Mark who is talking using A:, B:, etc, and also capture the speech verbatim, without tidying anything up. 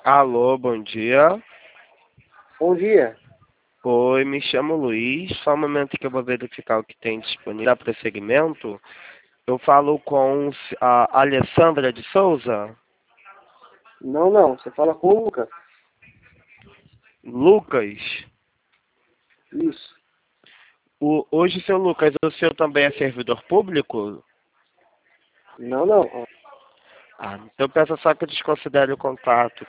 A: Alô, bom dia.
B: Bom dia.
A: Oi, me chamo Luiz. Só um momento que eu vou verificar o que tem disponível. Dá prosseguimento? Eu falo com a Alessandra de Souza.
B: Não, não. Você fala com o Lucas.
A: Lucas.
B: Isso.
A: O, hoje, seu Lucas, o senhor também é servidor público?
B: Não, não.
A: Ah, então peço só que desconsidere o contato.